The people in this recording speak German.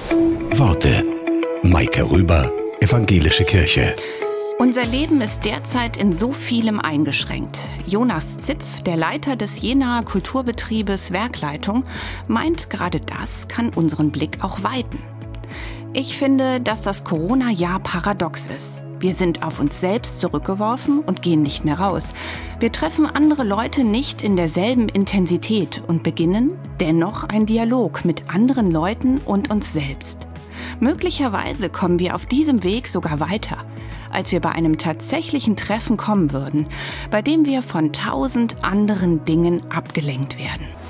Worte. Maike Rüber, Evangelische Kirche. Unser Leben ist derzeit in so vielem eingeschränkt. Jonas Zipf, der Leiter des Jenaer Kulturbetriebes Werkleitung, meint, gerade das kann unseren Blick auch weiten. Ich finde, dass das Corona-Jahr paradox ist. Wir sind auf uns selbst zurückgeworfen und gehen nicht mehr raus. Wir treffen andere Leute nicht in derselben Intensität und beginnen dennoch einen Dialog mit anderen Leuten und uns selbst. Möglicherweise kommen wir auf diesem Weg sogar weiter, als wir bei einem tatsächlichen Treffen kommen würden, bei dem wir von 1000 anderen Dingen abgelenkt werden.